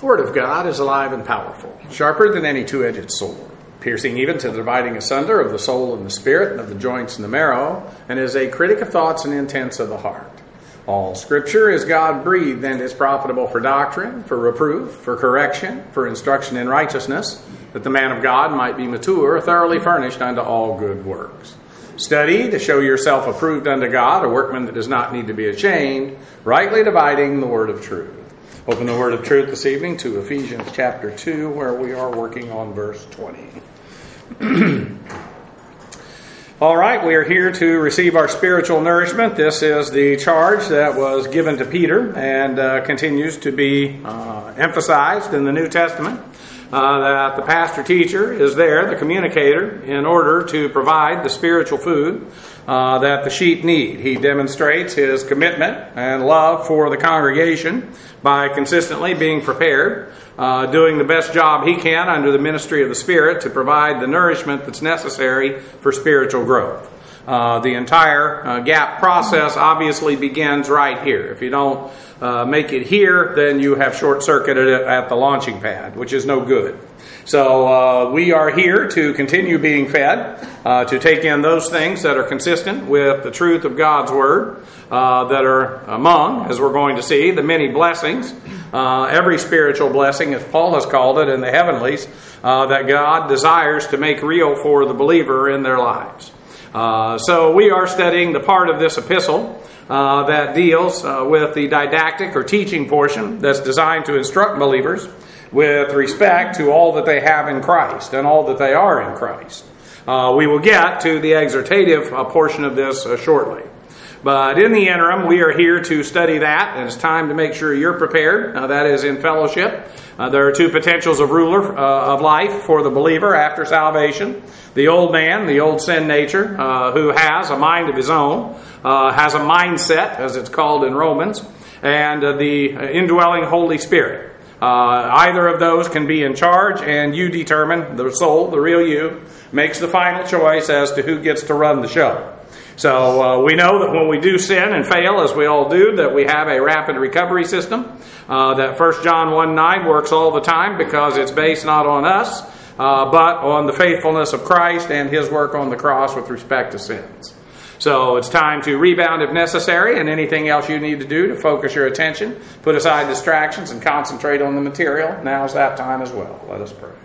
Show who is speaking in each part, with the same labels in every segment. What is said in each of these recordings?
Speaker 1: The Word of God is alive and powerful, sharper than any two-edged sword, piercing even to the dividing asunder of the soul and the spirit, and of the joints and the marrow, and is a critic of thoughts and intents of the heart. All Scripture is God-breathed and is profitable for doctrine, for reproof, for correction, for instruction in righteousness, that the man of God might be mature, thoroughly furnished unto all good works. Study to show yourself approved unto God, a workman that does not need to be ashamed, rightly dividing the word of truth. Open the word of truth this evening to Ephesians chapter 2, where we are working on verse 20. All right, we are here to receive our spiritual nourishment. This is the charge that was given to Peter and continues to be emphasized in the New Testament. That the pastor-teacher is there, the communicator, in order to provide the spiritual food that the sheep need. He demonstrates his commitment and love for the congregation by consistently being prepared, doing the best job he can under the ministry of the Spirit to provide the nourishment that's necessary for spiritual growth. The entire GAP process obviously begins right here. If you don't make it here, then you have short-circuited it at the launching pad, which is no good. So we are here to continue being fed, to take in those things that are consistent with the truth of God's Word, that are among, as we're going to see, the many blessings, every spiritual blessing, as Paul has called it in the heavenlies, that God desires to make real for the believer in their lives. So we are studying the part of this epistle that deals with the didactic or teaching portion that's designed to instruct believers with respect to all that they have in Christ and all that they are in Christ. We will get to the exhortative portion of this shortly. But in the interim, we are here to study that, and it's time to make sure you're prepared. That is in fellowship. There are two potentials of ruler of life for the believer after salvation. The old man, the old sin nature, who has a mind of his own, has a mindset, as it's called in Romans, and the indwelling Holy Spirit. Either of those can be in charge, and you determine, the soul, the real you, makes the final choice as to who gets to run the show. So we know that when we do sin and fail, as we all do, that we have a rapid recovery system. That 1 John 1:9 works all the time because it's based not on us, but on the faithfulness of Christ and His work on the cross with respect to sins. So it's time to rebound if necessary, and anything else you need to do to focus your attention, put aside distractions, and concentrate on the material. Now's that time as well. Let us pray.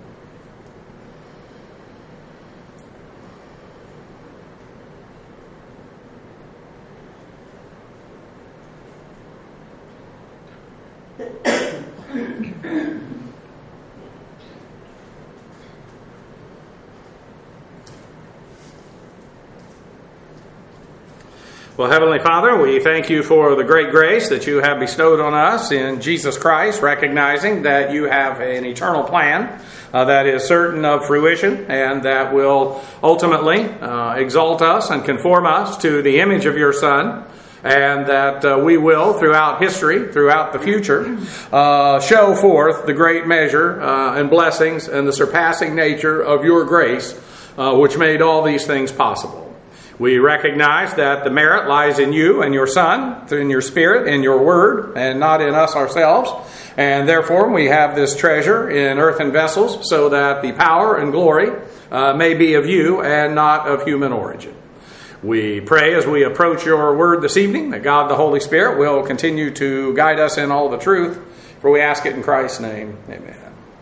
Speaker 1: Well, Heavenly Father, we thank you for the great grace that you have bestowed on us in Jesus Christ, recognizing that you have an eternal plan that is certain of fruition and that will ultimately exalt us and conform us to the image of your Son, and that we will, throughout history, throughout the future, show forth the great measure and blessings and the surpassing nature of your grace, which made all these things possible. We recognize that the merit lies in you and your Son, in your Spirit, in your Word, and not in us ourselves. And therefore, we have this treasure in earthen vessels so that the power and glory may be of you and not of human origin. We pray as we approach your Word this evening that God the Holy Spirit will continue to guide us in all the truth, for we ask it in Christ's name. Amen.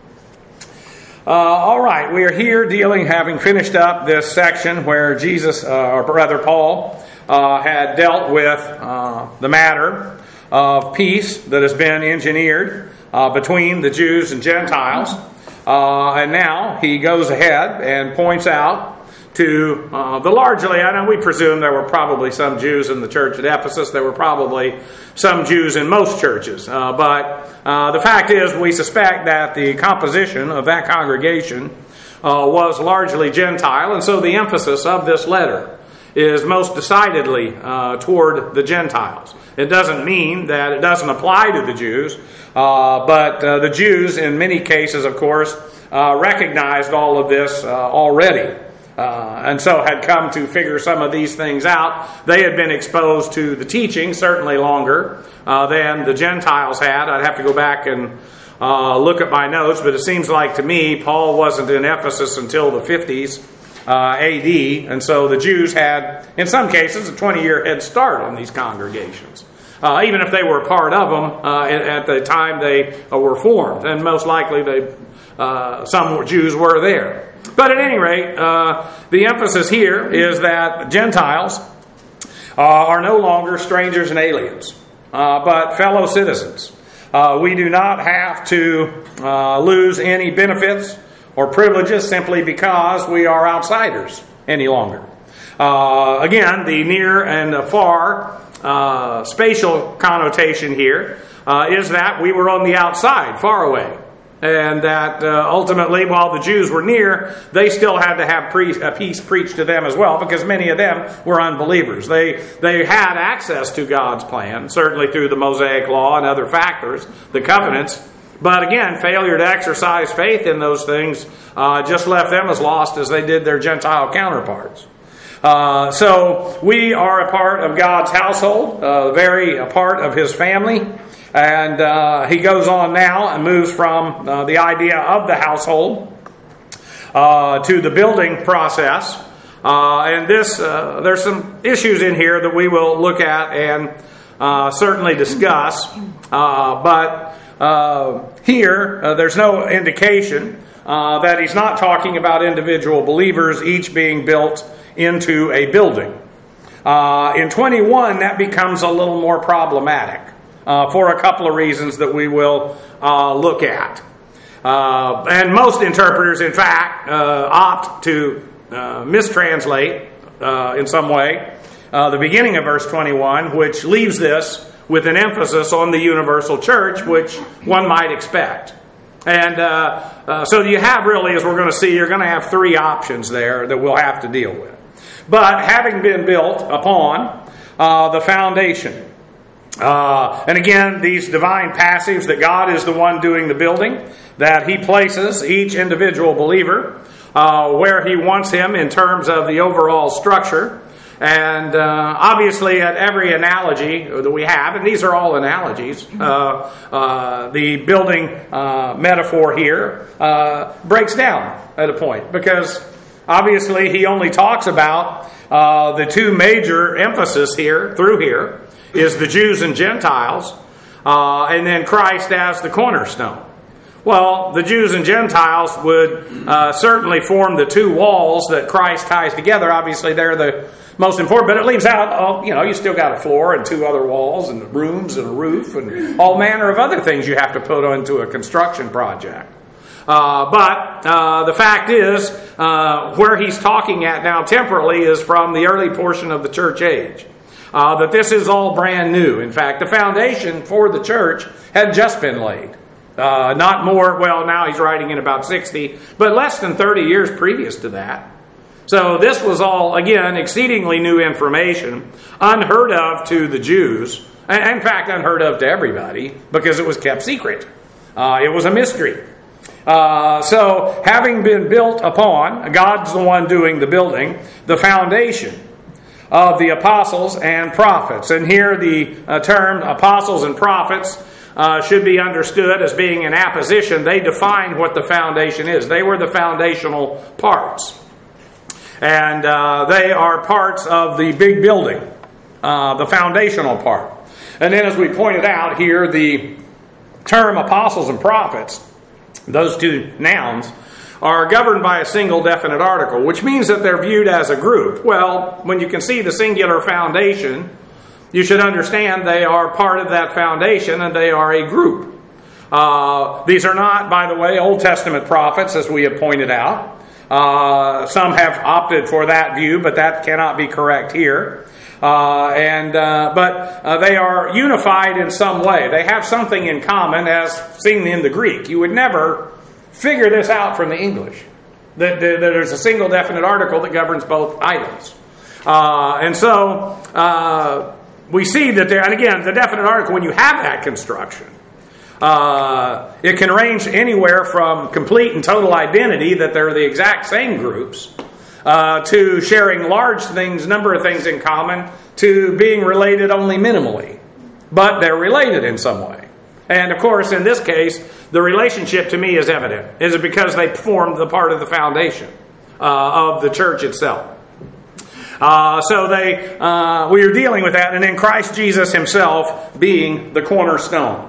Speaker 1: All right, we are here having finished up this section where Jesus, or Brother Paul, had dealt with the matter of peace that has been engineered between the Jews and Gentiles. And now he goes ahead and points out to the largely, I know we presume there were probably some Jews in the church at Ephesus. There were probably some Jews in most churches. But the fact is, we suspect that the composition of that congregation was largely Gentile. And so the emphasis of this letter is most decidedly toward the Gentiles. It doesn't mean that it doesn't apply to the Jews. But the Jews, in many cases, of course, recognized all of this already. And so had come to figure some of these things out. They had been exposed to the teaching certainly longer than the Gentiles had. I'd have to go back and look at my notes, but it seems like to me Paul wasn't in Ephesus until the 50s AD, and so the Jews had, in some cases, a 20-year head start on these congregations. Even if they were a part of them at the time they were formed, and most likely some Jews were there. But at any rate, the emphasis here is that Gentiles are no longer strangers and aliens, but fellow citizens. We do not have to lose any benefits or privileges simply because we are outsiders any longer. Again, the near and far spatial connotation here is that we were on the outside, far away. And that ultimately, while the Jews were near, they still had to have peace preached to them as well, because many of them were unbelievers. They had access to God's plan, certainly through the Mosaic Law and other factors, the covenants. But again, failure to exercise faith in those things just left them as lost as they did their Gentile counterparts. So we are a part of God's household, a part of His family. And he goes on now and moves from the idea of the household to the building process. And there's some issues in here that we will look at and certainly discuss. But here, there's no indication that he's not talking about individual believers each being built into a building. In 21, that becomes a little more problematic. For a couple of reasons that we will look at. And most interpreters, in fact, opt to mistranslate in some way the beginning of verse 21, which leaves this with an emphasis on the universal church, which one might expect. And so you have really, as we're going to see, you're going to have three options there that we'll have to deal with. But having been built upon the foundation, and again, these divine passives that God is the one doing the building, that He places each individual believer where He wants him in terms of the overall structure. And obviously at every analogy that we have, and these are all analogies, the building metaphor here breaks down at a point, because obviously he only talks about the two major emphasis here, through here, is the Jews and Gentiles, and then Christ as the cornerstone. Well, the Jews and Gentiles would certainly form the two walls that Christ ties together. Obviously, they're the most important, but it leaves out, you still got a floor and two other walls and rooms and a roof and all manner of other things you have to put into a construction project. But the fact is, where he's talking at now temporally is from the early portion of the church age. That this is all brand new. In fact, the foundation for the church had just been laid. Not more, well, now he's writing in about 60, but less than 30 years previous to that. So this was all, again, exceedingly new information, unheard of to the Jews, and in fact, unheard of to everybody, because it was kept secret. It was a mystery. So, having been built upon, God's the one doing the building, the foundation of the apostles and prophets. And here the term apostles and prophets should be understood as being an apposition. They define what the foundation is. They were the foundational parts. And they are parts of the big building, the foundational part. And then as we pointed out here, the term apostles and prophets, those two nouns, are governed by a single definite article, which means that they're viewed as a group. Well, when you can see the singular foundation, you should understand they are part of that foundation and they are a group. These are not, by the way, Old Testament prophets, as we have pointed out. Some have opted for that view, but that cannot be correct here. But they are unified in some way. They have something in common, as seen in the Greek. You would never figure this out from the English. That there's a single definite article that governs both items. And so we see that there, and again, the definite article, when you have that construction, it can range anywhere from complete and total identity, that they're the exact same groups, to sharing large things, number of things in common, to being related only minimally. But they're related in some way. And of course, in this case, the relationship to me is evident. Is it because they formed the part of the foundation of the church itself? We are dealing with that, and then Christ Jesus himself being the cornerstone.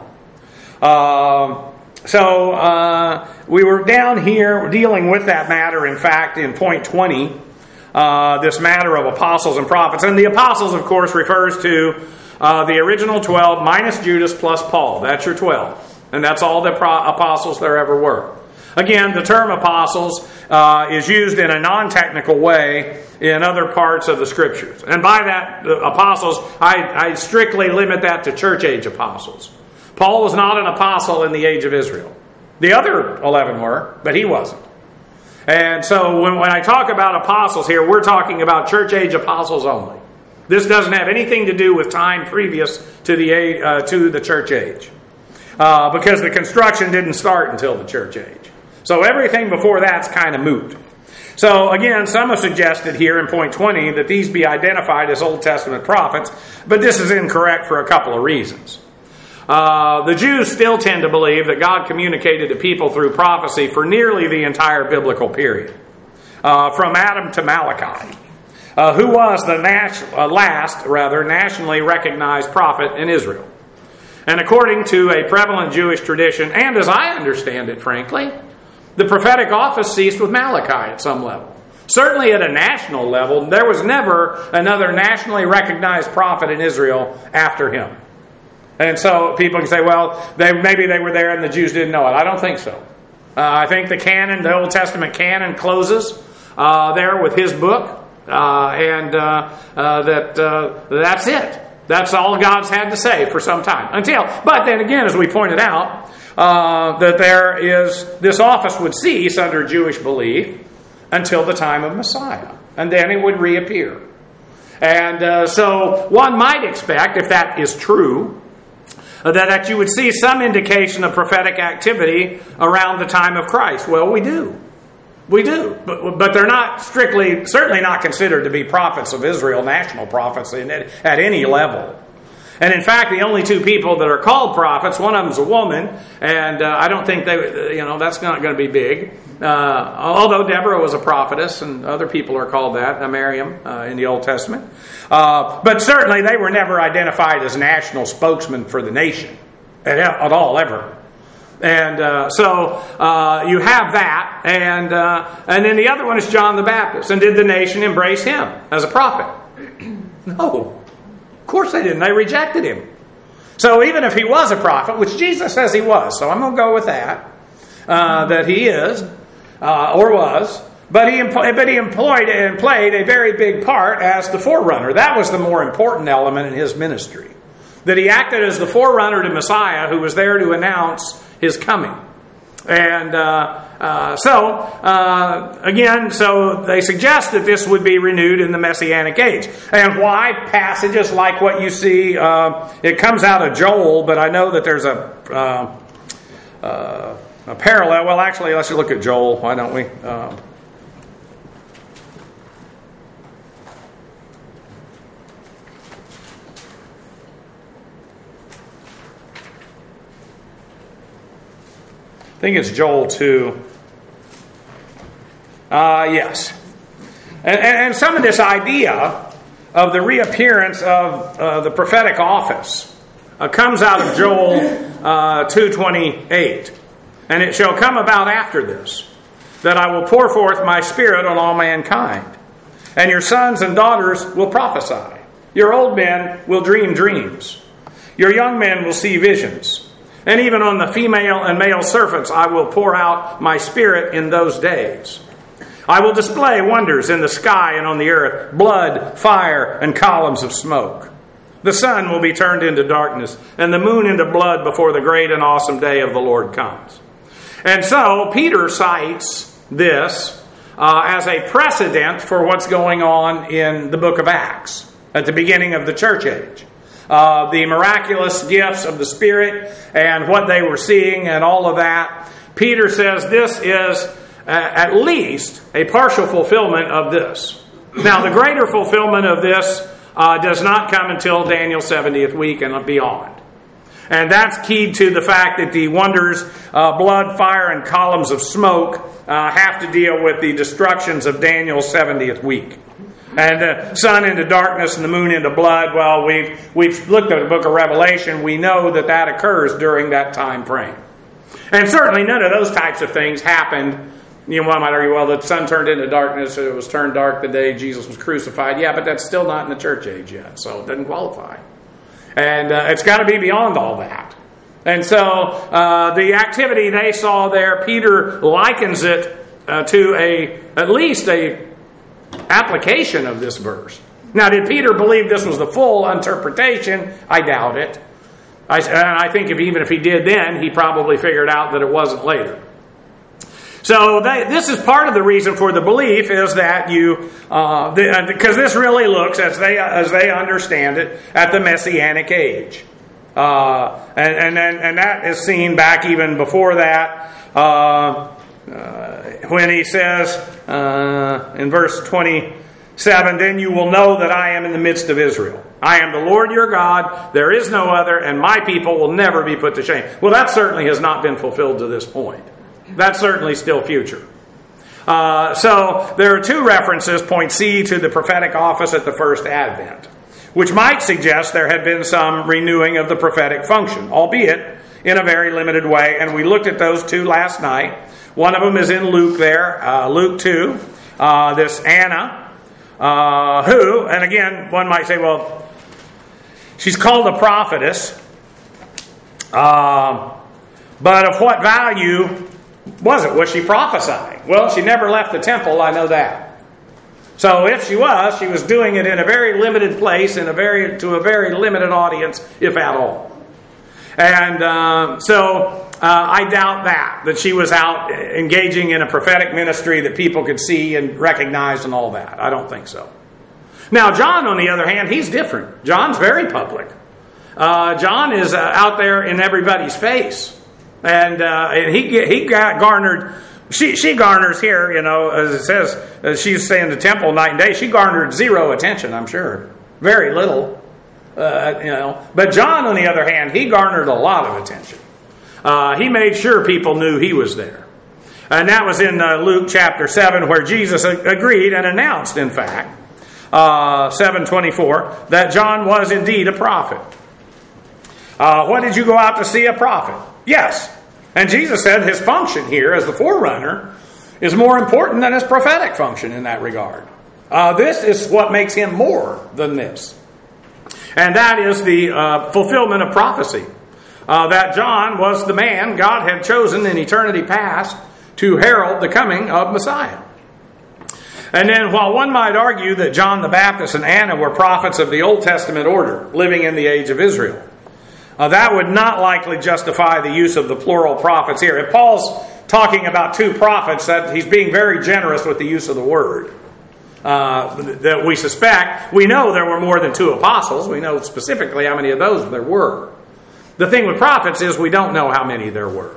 Speaker 1: We were down here dealing with that matter, in fact, in point 20, this matter of apostles and prophets. And the apostles, of course, refers to the original 12 minus Judas plus Paul. That's your 12. And that's all the apostles there ever were. Again, the term apostles is used in a non-technical way in other parts of the Scriptures. And by that, the apostles, I strictly limit that to church age apostles. Paul was not an apostle in the age of Israel. The other 11 were, but he wasn't. And so when I talk about apostles here, we're talking about church age apostles only. This doesn't have anything to do with time previous to the church age. Because the construction didn't start until the church age. So everything before that's kind of moot. So again, some have suggested here in point 20 that these be identified as Old Testament prophets, but this is incorrect for a couple of reasons. The Jews still tend to believe that God communicated to people through prophecy for nearly the entire biblical period, from Adam to Malachi, who was the last nationally recognized prophet in Israel. And according to a prevalent Jewish tradition, and as I understand it, frankly, the prophetic office ceased with Malachi at some level. Certainly at a national level, there was never another nationally recognized prophet in Israel after him. And so people can say, well, maybe they were there and the Jews didn't know it. I don't think so. I think the Old Testament canon closes there with his book, that's it. That's all God's had to say for some time. But then again, as we pointed out, that this office would cease under Jewish belief until the time of Messiah. And then it would reappear. And so one might expect, if that is true, that you would see some indication of prophetic activity around the time of Christ. Well, we do. We do. But they're not certainly not considered to be prophets of Israel, national prophets at any level. And in fact, the only two people that are called prophets, one of them's a woman, and I don't think that's not going to be big. Although Deborah was a prophetess, and other people are called that, Miriam in the Old Testament. But certainly they were never identified as national spokesmen for the nation at all, ever. And so you have that, and then the other one is John the Baptist. And did the nation embrace him as a prophet? No. Of course they didn't. They rejected him. So even if he was a prophet, which Jesus says he was, so I'm going to go with that he is, or was, but he employed and played a very big part as the forerunner. That was the more important element in his ministry. That he acted as the forerunner to Messiah, who was there to announce his coming. And so they suggest that this would be renewed in the Messianic age. And why? Passages like what you see, it comes out of Joel, but I know that there's a parallel. Well, actually, let's look at Joel. Why don't we? I think it's Joel 2. Yes. And some of this idea of the reappearance of the prophetic office comes out of Joel 2:28. And it shall come about after this, that I will pour forth my spirit on all mankind. And your sons and daughters will prophesy. Your old men will dream dreams. Your young men will see visions. And even on the female and male servants I will pour out my spirit in those days. I will display wonders in the sky and on the earth, blood, fire, and columns of smoke. The sun will be turned into darkness, and the moon into blood before the great and awesome day of the Lord comes. And so Peter cites this as a precedent for what's going on in the book of Acts at the beginning of the church age. The miraculous gifts of the Spirit and what they were seeing and all of that. Peter says this is at least a partial fulfillment of this. Now, the greater fulfillment of this does not come until Daniel's 70th week and beyond. And that's keyed to the fact that the wonders, blood, fire, and columns of smoke have to deal with the destructions of Daniel's 70th week. And the sun into darkness and the moon into blood. Well, we've looked at the book of Revelation. We know that that occurs during that time frame. And certainly none of those types of things happened. You know, one might argue, well, the sun turned into darkness. It was turned dark the day Jesus was crucified. Yeah, but that's still not in the church age yet, so it doesn't qualify. And it's got to be beyond all that. And so the activity they saw there, Peter likens it to at least a application of this verse. Now, did Peter believe this was the full interpretation? I doubt it. I think even if he did then, he probably figured out that it wasn't later. So this is part of the reason for the belief is that because this really looks, as they understand it, at the Messianic age. And that is seen back even before that when he says in verse 27, "Then you will know that I am in the midst of Israel. I am the Lord your God, there is no other, and my people will never be put to shame." Well, that certainly has not been fulfilled to this point. That's certainly still future. So there are two references, point C, to the prophetic office at the first advent, which might suggest there had been some renewing of the prophetic function, albeit in a very limited way. And we looked at those two last night. One of them is in Luke there, Luke 2, this Anna, who, and again, one might say, well, she's called a prophetess, but of what value was it? Was she prophesying? Well, she never left the temple, I know that. So if she was doing it in a very limited place, to a very limited audience, if at all. And so I doubt that she was out engaging in a prophetic ministry that people could see and recognize and all that. I don't think so. Now, John, on the other hand, he's different. John's very public. John is out there in everybody's face. And he got garnered. She garners here, as it says, she's staying in the temple night and day. She garnered zero attention, I'm sure. Very little, But John, on the other hand, he garnered a lot of attention. He made sure people knew he was there. And that was in Luke chapter 7, where Jesus agreed and announced, in fact, 7:24, that John was indeed a prophet. What did you go out to see? A prophet? Yes. And Jesus said his function here as the forerunner is more important than his prophetic function in that regard. This is what makes him more than this. And that is the fulfillment of prophecy. That John was the man God had chosen in eternity past to herald the coming of Messiah. And then while one might argue that John the Baptist and Anna were prophets of the Old Testament order, living in the age of Israel, that would not likely justify the use of the plural prophets here. If Paul's talking about two prophets, that he's being very generous with the use of the word. That we suspect, we know there were more than two apostles. We know specifically how many of those there were. The thing with prophets is we don't know how many there were.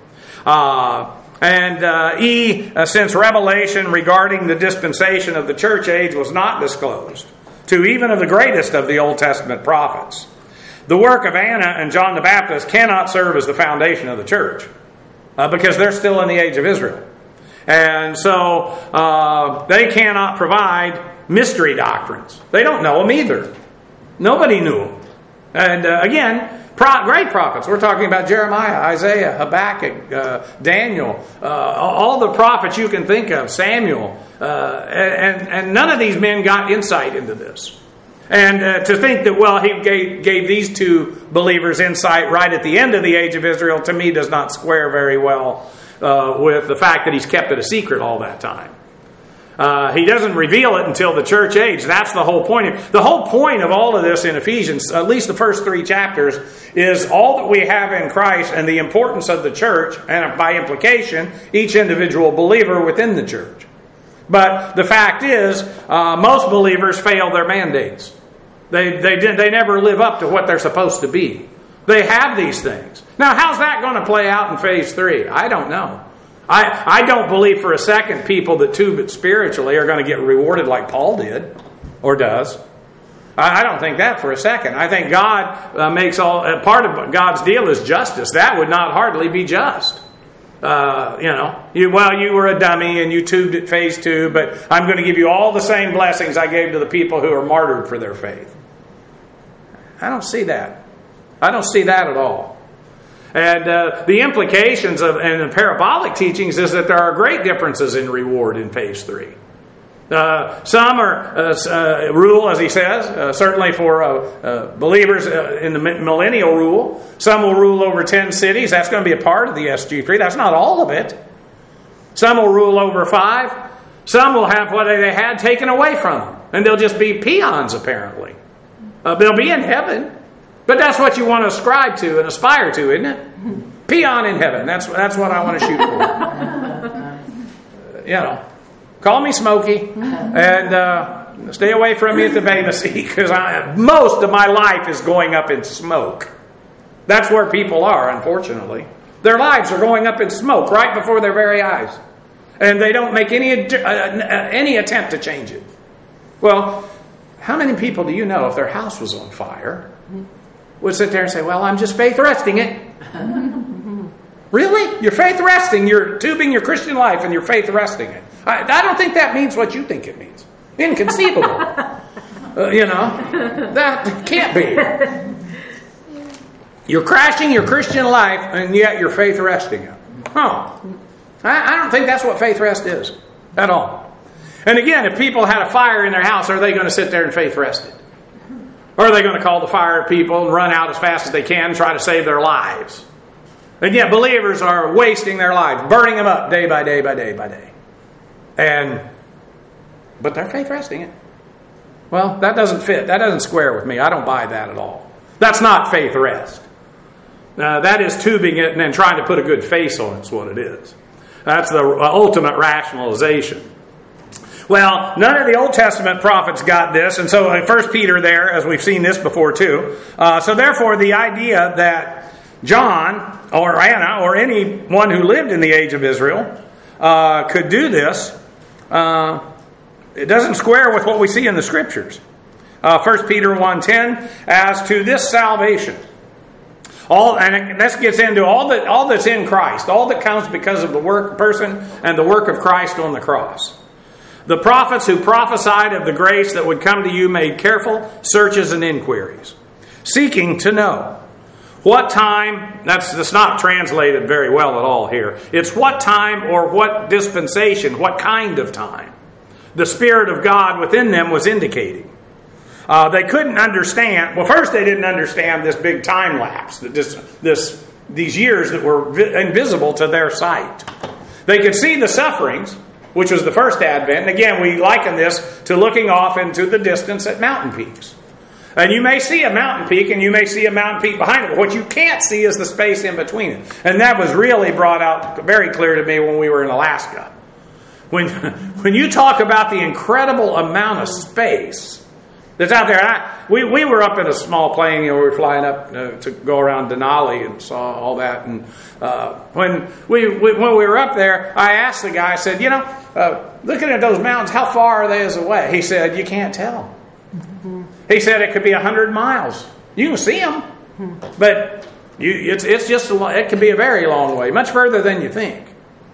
Speaker 1: Since revelation regarding the dispensation of the church age was not disclosed to even of the greatest of the Old Testament prophets, the work of Anna and John the Baptist cannot serve as the foundation of the church because they're still in the age of Israel. And so they cannot provide mystery doctrines. They don't know them either. Nobody knew them. And again, great prophets. We're talking about Jeremiah, Isaiah, Habakkuk, Daniel, all the prophets you can think of, Samuel. And none of these men got insight into this. And to think that, well, he gave these two believers insight right at the end of the age of Israel, to me does not square very well with the fact that he's kept it a secret all that time. He doesn't reveal it until the church age. That's the whole point. The whole point of all of this in Ephesians, at least the first 3 chapters, is all that we have in Christ and the importance of the church, and by implication, each individual believer within the church. But the fact is, most believers fail their mandates. They never live up to what they're supposed to be. They have these things. Now, how's that going to play out in phase 3? I don't know. I don't believe for a second people that tube it spiritually are going to get rewarded like Paul did or does. I don't think that for a second. I think God makes part of God's deal is justice. That would not hardly be just. You were a dummy and you tubed at phase 2, but I'm going to give you all the same blessings I gave to the people who are martyred for their faith. I don't see that. I don't see that at all. And the implications and the parabolic teachings is that there are great differences in reward in phase 3. Some are rule, as he says, certainly for believers in the millennial rule. Some will rule over 10 cities. That's going to be a part of the SG3. That's not all of it. Some will rule over 5. Some will have what they had taken away from them. And they'll just be peons, apparently. They'll be in heaven. But that's what you want to ascribe to and aspire to, isn't it? Peon in heaven. That's what I want to shoot for. Call me Smokey, and stay away from me at the Bema Sea, because most of my life is going up in smoke. That's where people are, unfortunately. Their lives are going up in smoke right before their very eyes, and they don't make any attempt to change it. Well, how many people do you know, if their house was on fire, would sit there and say, well, I'm just faith resting it? Really? You're faith resting. You're tubing your Christian life and you're faith resting it. I don't think that means what you think it means. Inconceivable. That can't be. You're crashing your Christian life and yet you're faith resting it. I don't think that's what faith rest is at all. And again, if people had a fire in their house, are they going to sit there and faith rest it? Or are they going to call the fire people and run out as fast as they can and try to save their lives? And yet believers are wasting their lives, burning them up day by day by day by day. But they're faith resting it. Well, that doesn't fit. That doesn't square with me. I don't buy that at all. That's not faith rest. That is tubing it and then trying to put a good face on it's what it is. That's the ultimate rationalization. Well, none of the Old Testament prophets got this, and so 1 Peter there, as we've seen this before too. So therefore, the idea that John or Anna or anyone who lived in the age of Israel could do this, it doesn't square with what we see in the Scriptures. 1 Peter 1:10, as to this salvation, and this gets into all that's in Christ, all that comes because of the person and the work of Christ on the cross. The prophets who prophesied of the grace that would come to you made careful searches and inquiries, seeking to know what time. That's not translated very well at all here. It's what time or what dispensation, what kind of time the Spirit of God within them was indicating. They couldn't understand. Well, first they didn't understand this big time lapse, these years that were invisible to their sight. They could see the sufferings, which was the first advent. And again, we liken this to looking off into the distance at mountain peaks. And you may see a mountain peak and you may see a mountain peak behind it. But what you can't see is the space in between it. And that was really brought out very clear to me when we were in Alaska. When you talk about the incredible amount of space that's out there. We were up in a small plane, we were flying up to go around Denali and saw all that. And when we were up there, I asked the guy, I said, looking at those mountains, how far are they away? He said, you can't tell. He said it could be 100 miles. You can see them, but it can be a very long way, much further than you think.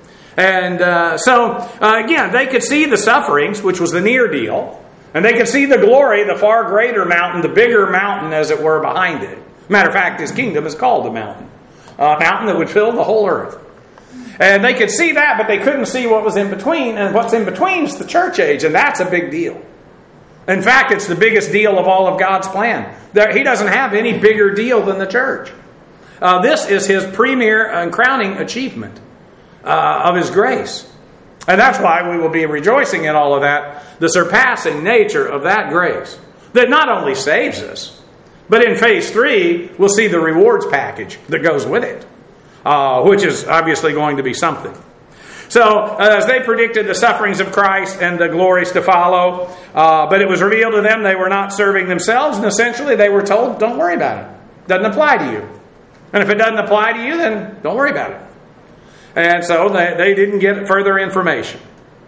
Speaker 1: And so again, they could see the sufferings, which was the near deal. And they could see the glory, the far greater mountain, the bigger mountain, as it were, behind it. Matter of fact, his kingdom is called the mountain. A mountain that would fill the whole earth. And they could see that, but they couldn't see what was in between. And what's in between is the church age, and that's a big deal. In fact, it's the biggest deal of all of God's plan. He doesn't have any bigger deal than the church. This is his premier and crowning achievement of his grace. And that's why we will be rejoicing in all of that, the surpassing nature of that grace that not only saves us, but in phase 3, we'll see the rewards package that goes with it, which is obviously going to be something. So, as they predicted the sufferings of Christ and the glories to follow, but it was revealed to them they were not serving themselves, and essentially they were told, don't worry about it. It doesn't apply to you. And if it doesn't apply to you, then don't worry about it. And so they didn't get further information.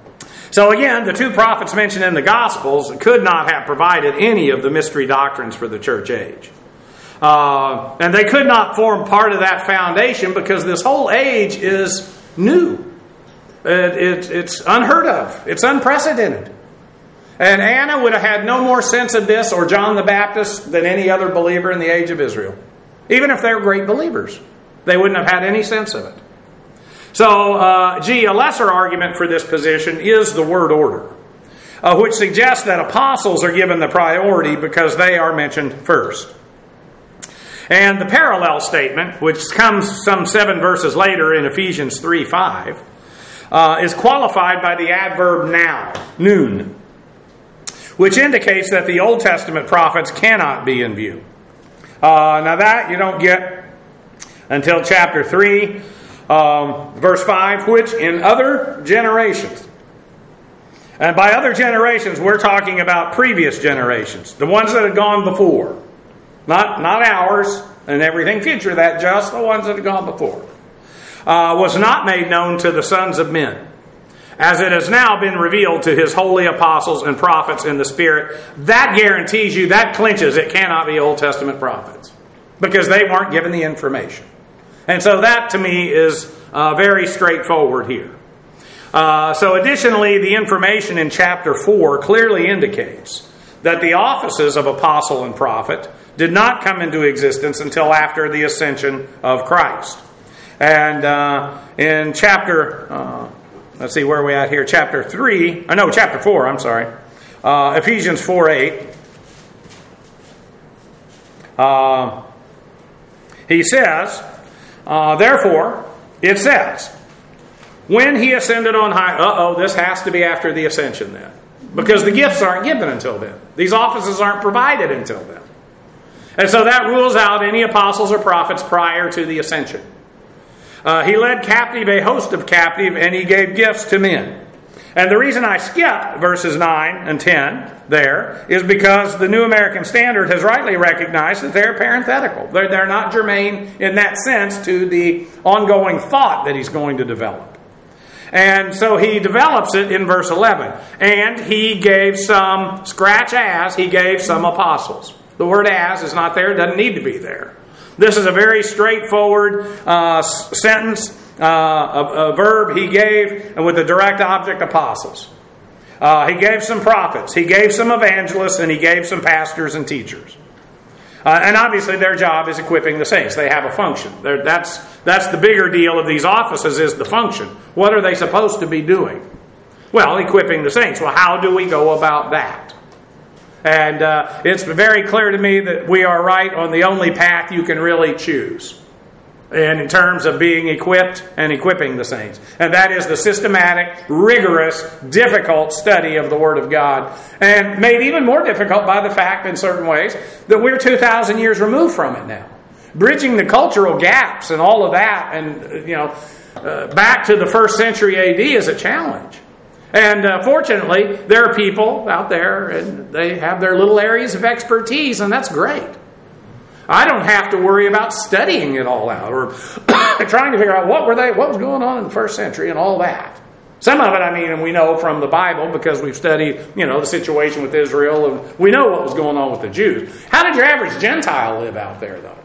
Speaker 1: So again, the two prophets mentioned in the Gospels could not have provided any of the mystery doctrines for the church age. And they could not form part of that foundation because this whole age is new. It's unheard of. It's unprecedented. And Anna would have had no more sense of this, or John the Baptist, than any other believer in the age of Israel. Even if they're great believers, they wouldn't have had any sense of it. So, a lesser argument for this position is the word order, which suggests that apostles are given the priority because they are mentioned first. And the parallel statement, which comes some 7 verses later in Ephesians 3:5, is qualified by the adverb now, noon, which indicates that the Old Testament prophets cannot be in view. Now that you don't get until chapter 3, verse 5, which in other generations. And by other generations, we're talking about previous generations, the ones that had gone before. Not ours and everything future, that just the ones that had gone before. Was not made known to the sons of men, as it has now been revealed to his holy apostles and prophets in the Spirit. That guarantees you, that clinches it cannot be Old Testament prophets, because they weren't given the information. And so that, to me, is very straightforward here. So additionally, the information in chapter 4 clearly indicates that the offices of apostle and prophet did not come into existence until after the ascension of Christ. And in chapter, let's see, where are we at here? Chapter 4, I'm sorry. Ephesians 4:8. He says, therefore, it says, when he ascended on high, this has to be after the ascension then. Because the gifts aren't given until then. These offices aren't provided until then. And so that rules out any apostles or prophets prior to the ascension. He led captive a host of captive, and he gave gifts to men. And the reason I skip verses 9 and 10 there is because the New American Standard has rightly recognized that they're parenthetical. They're not germane in that sense to the ongoing thought that he's going to develop. And so he develops it in verse 11. And he gave some, he gave some apostles. The word as is not there. It doesn't need to be there. This is a very straightforward sentence, a verb he gave, and with the direct object, apostles. He gave some prophets, he gave some evangelists, and he gave some pastors and teachers. And obviously their job is equipping the saints. They have a function. That's the bigger deal of these offices, is the function. What are they supposed to be doing? Well, equipping the saints. Well, how do we go about that? And it's very clear to me that we are right on the only path you can really choose, and in terms of being equipped and equipping the saints. And that is the systematic, rigorous, difficult study of the Word of God. And made even more difficult by the fact, in certain ways, that we're 2,000 years removed from it now. Bridging the cultural gaps and all of that, and back to the 1st century AD is a challenge. And fortunately, there are people out there, and they have their little areas of expertise, and that's great. I don't have to worry about studying it all out or trying to figure out what was going on in the 1st century and all that. Some of it, and we know from the Bible because we've studied, the situation with Israel, and we know what was going on with the Jews. How did your average Gentile live out there, though?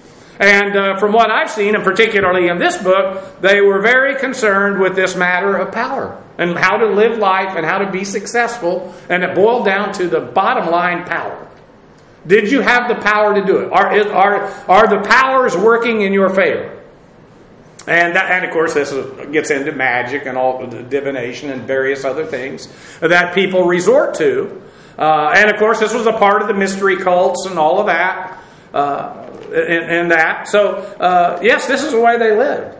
Speaker 1: And from what I've seen, and particularly in this book, they were very concerned with this matter of power and how to live life and how to be successful. And it boiled down to the bottom line, power. Did you have the power to do it? Are the powers working in your favor? And of course, this gets into magic and all the divination and various other things that people resort to. And of course, this was a part of the mystery cults and all of that. In that. So, yes, this is the way they lived.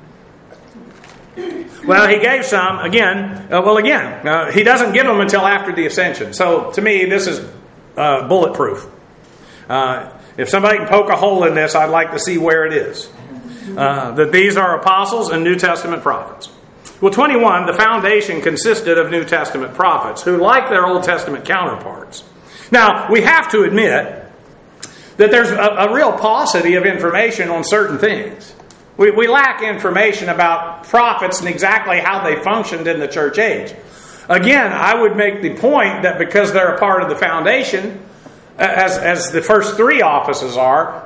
Speaker 1: Well, he gave some, he doesn't give them until after the ascension. So, to me, this is bulletproof. If somebody can poke a hole in this, I'd like to see where it is. That these are apostles and New Testament prophets. Well, 21, the foundation consisted of New Testament prophets who, like their Old Testament counterparts. Now, we have to admit that there's a real paucity of information on certain things. We lack information about prophets and exactly how they functioned in the church age. Again, I would make the point that because they're a part of the foundation, as the first three offices are,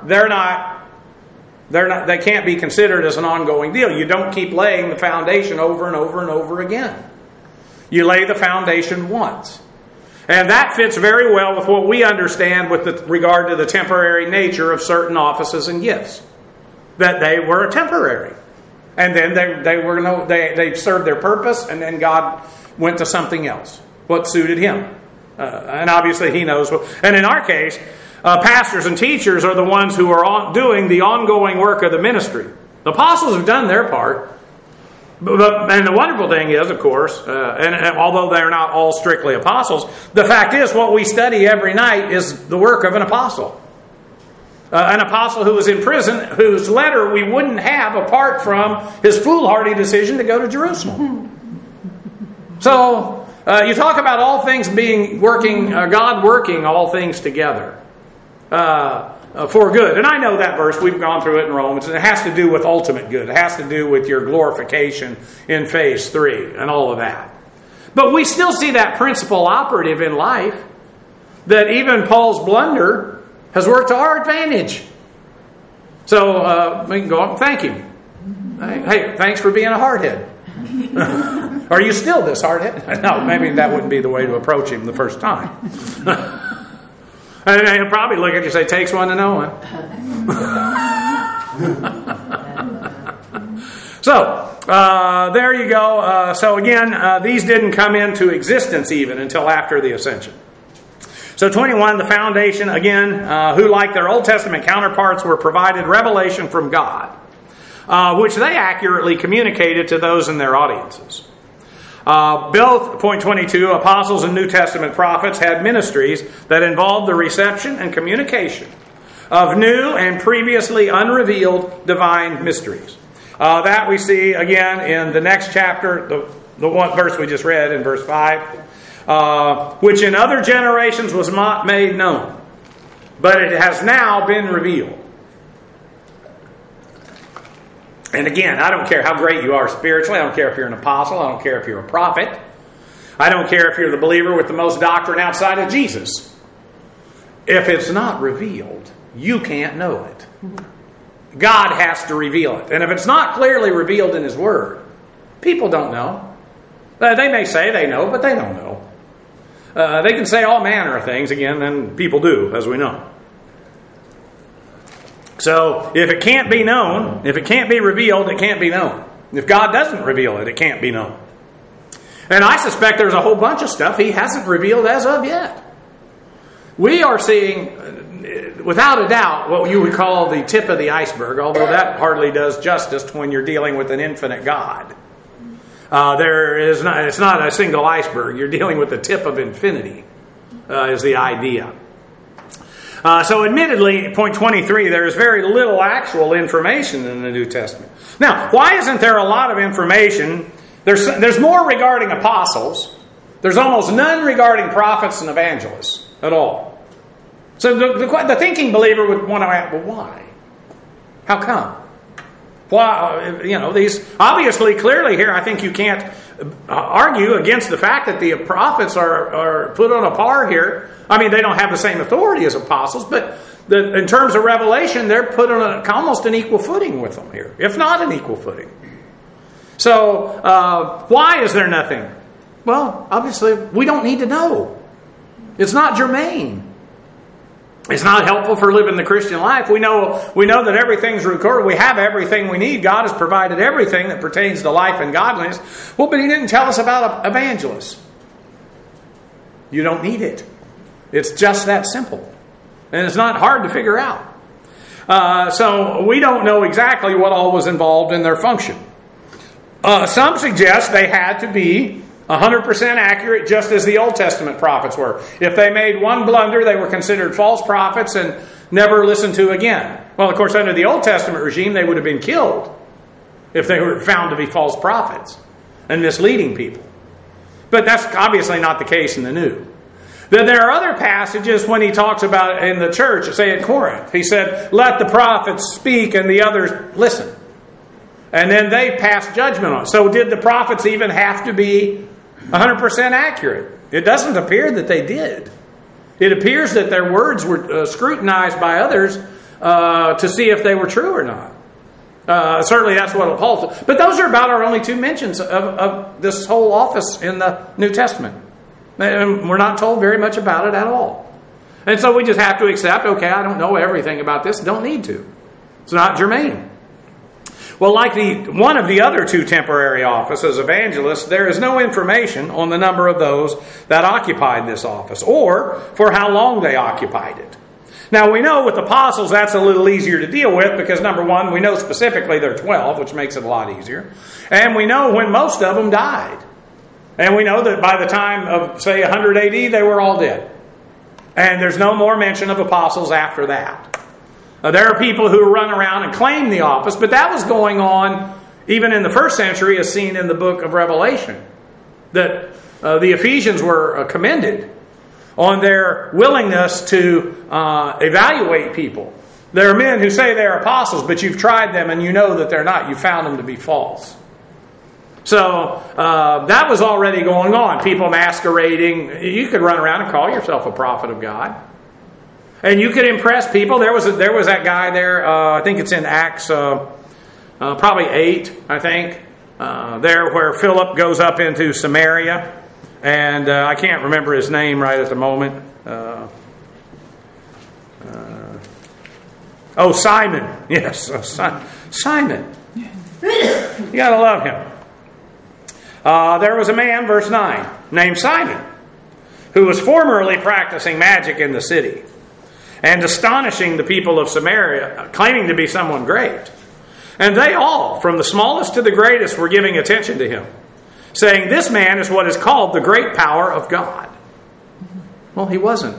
Speaker 1: they can't be considered as an ongoing deal. You don't keep laying the foundation over and over and over again. You lay the foundation once. And that fits very well with what we understand with regard to the temporary nature of certain offices and gifts. That they were temporary. And then they served their purpose, and then God went to something else. What suited Him. And obviously He knows what. And in our case, pastors and teachers are the ones who are doing the ongoing work of the ministry. The apostles have done their part. And the wonderful thing is, of course, and although they're not all strictly apostles, the fact is what we study every night is the work of an apostle. An apostle who was in prison, whose letter we wouldn't have apart from his foolhardy decision to go to Jerusalem. So, you talk about all things God working all things together for good. And I know that verse, we've gone through it in Romans, and it has to do with ultimate good. It has to do with your glorification in phase 3 and all of that. But we still see that principle operative in life, that even Paul's blunder has worked to our advantage. So we can go up and thank him. Hey, thanks for being a hardhead. Are you still this hardhead? No, maybe that wouldn't be the way to approach him the first time. And he'll probably look at you and say, takes one to know one. So, there you go. So again, these didn't come into existence even until after the ascension. So 21, the foundation, again, who like their Old Testament counterparts were provided revelation from God, which they accurately communicated to those in their audiences. Both, point 22, apostles and New Testament prophets had ministries that involved the reception and communication of new and previously unrevealed divine mysteries. That we see again in the next chapter, the one verse we just read in verse 5, which in other generations was not made known, but it has now been revealed. And again, I don't care how great you are spiritually. I don't care if you're an apostle. I don't care if you're a prophet. I don't care if you're the believer with the most doctrine outside of Jesus. If it's not revealed, you can't know it. God has to reveal it. And if it's not clearly revealed in His Word, people don't know. They may say they know, but they don't know. They can say all manner of things, again, and people do, as we know. So, if it can't be known, if it can't be revealed, it can't be known. If God doesn't reveal it, it can't be known. And I suspect there's a whole bunch of stuff He hasn't revealed as of yet. We are seeing, without a doubt, what you would call the tip of the iceberg, although that hardly does justice when you're dealing with an infinite God. It's not a single iceberg. You're dealing with the tip of infinity, is the idea. So admittedly, point 23, there is very little actual information in the New Testament. Now, why isn't there a lot of information? There's more regarding apostles. There's almost none regarding prophets and evangelists at all. So the thinking believer would want to ask, well, why? How come? Why? These obviously, clearly here, I think you can't argue against the fact that the prophets are put on a par here. I mean, they don't have the same authority as apostles, but in terms of revelation, they're put on almost an equal footing with them here, if not an equal footing. So, why is there nothing? Well, obviously, we don't need to know. It's not germane. It's not helpful for living the Christian life. We know that everything's recorded. We have everything we need. God has provided everything that pertains to life and godliness. Well, but He didn't tell us about evangelists. You don't need it. It's just that simple. And it's not hard to figure out. So we don't know exactly what all was involved in their function. Some suggest they had to be 100% accurate, just as the Old Testament prophets were. If they made one blunder, they were considered false prophets and never listened to again. Well, of course, under the Old Testament regime, they would have been killed if they were found to be false prophets and misleading people. But that's obviously not the case in the New. Then there are other passages when he talks about in the church, say at Corinth. He said, let the prophets speak and the others listen. And then they passed judgment on it. So did the prophets even have to be 100% accurate. It doesn't appear that they did. It appears that their words were scrutinized by others to see if they were true or not. Certainly that's what Paul said. But those are about our only two mentions of this whole office in the New Testament. And we're not told very much about it at all. And so we just have to accept, okay, I don't know everything about this. Don't need to. It's not germane. Well, like one of the other two temporary offices, evangelists, there is no information on the number of those that occupied this office or for how long they occupied it. Now, we know with apostles that's a little easier to deal with because, number one, we know specifically they're 12, which makes it a lot easier. And we know when most of them died. And we know that by the time of, say, 100 AD, they were all dead. And there's no more mention of apostles after that. There are people who run around and claim the office, but that was going on even in the first century as seen in the book of Revelation. That the Ephesians were commended on their willingness to evaluate people. There are men who say they're apostles, but you've tried them and you know that they're not. You found them to be false. So that was already going on. People masquerading. You could run around and call yourself a prophet of God. And you could impress people. There was that guy there, I think it's in Acts probably 8, I think. There where Philip goes up into Samaria. And I can't remember his name right at the moment. Simon. Yes, Simon. You got to love him. There was a man, verse 9, named Simon, who was formerly practicing magic in the city and astonishing the people of Samaria, claiming to be someone great. And they all, from the smallest to the greatest, were giving attention to him, saying, this man is what is called the great power of God. Well, he wasn't.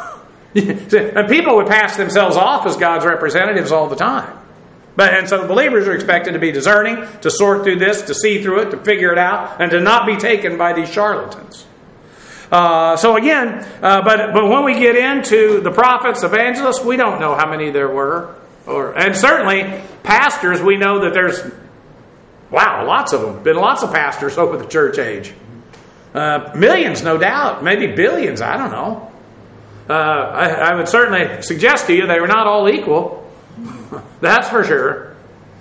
Speaker 1: And people would pass themselves off as God's representatives all the time. And so believers are expected to be discerning, to sort through this, to see through it, to figure it out, and to not be taken by these charlatans. But when we get into the prophets, evangelists, we don't know how many there were. And certainly, pastors, we know that there's, lots of them. Been lots of pastors over the church age. Millions, no doubt. Maybe billions, I don't know. I would certainly suggest to you they were not all equal. That's for sure.